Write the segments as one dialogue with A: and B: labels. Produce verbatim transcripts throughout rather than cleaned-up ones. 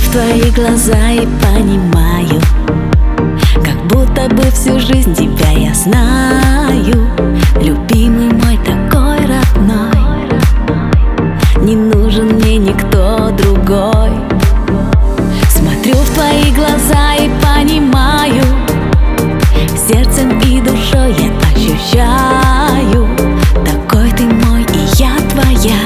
A: в твои глаза и понимаю, как будто бы всю жизнь тебя я знаю. Любимый мой, такой родной, не нужен мне никто другой. Смотрю в твои глаза и понимаю, сердцем и душой я ощущаю, такой ты мой и я твоя,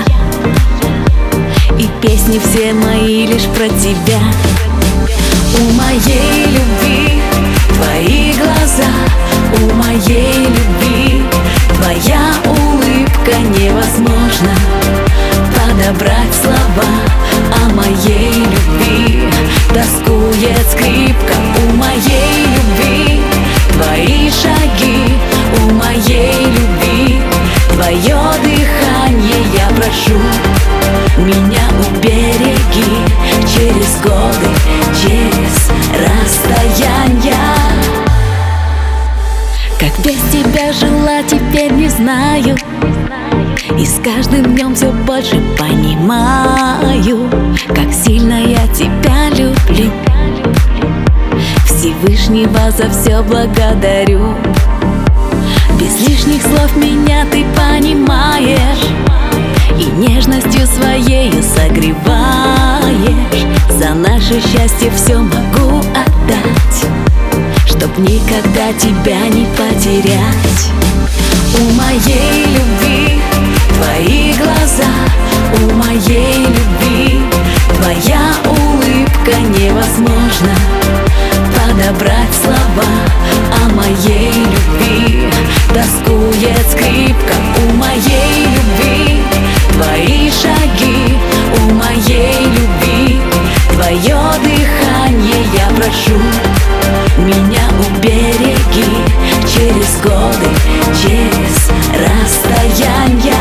A: и песни все мои лишь про тебя. У моей любви твои глаза, у моей любви твоя улыбка. Невозможно подобрать слова о моей любви. Тоскует скрипка у моей любви, твои шаги у моей любви, твое дыхание. Я прошу, меня убереги через годы, через расстояния. Как без тебя жила, теперь не знаю, и с каждым днем все больше понимаю, как сильно я тебя люблю. Всевышнего за все благодарю. Без лишних слов меня ты понимаешь и нежностью своею согреваешь. За наше счастье все могу отдать, чтоб никогда тебя не потерять. У моей любви твои глаза, у моей любви твоя улыбка. Невозможно подобрать слова о моей любви. Тоскует скрипка у моей любви, твои шаги у моей любви, твое дыхание. Я прошу, меня убереги через годы, через расстояния.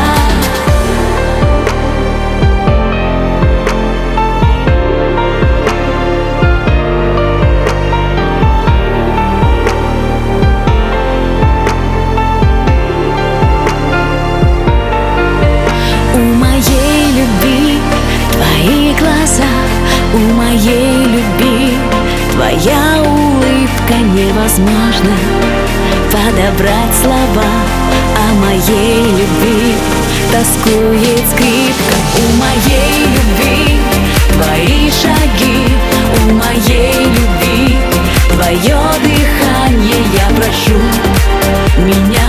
A: У моей любви твоя улыбка. Невозможно подобрать слова о моей любви. Тоскует скрипка у моей любви, твои шаги у моей любви, твое дыхание. Я прошу, меня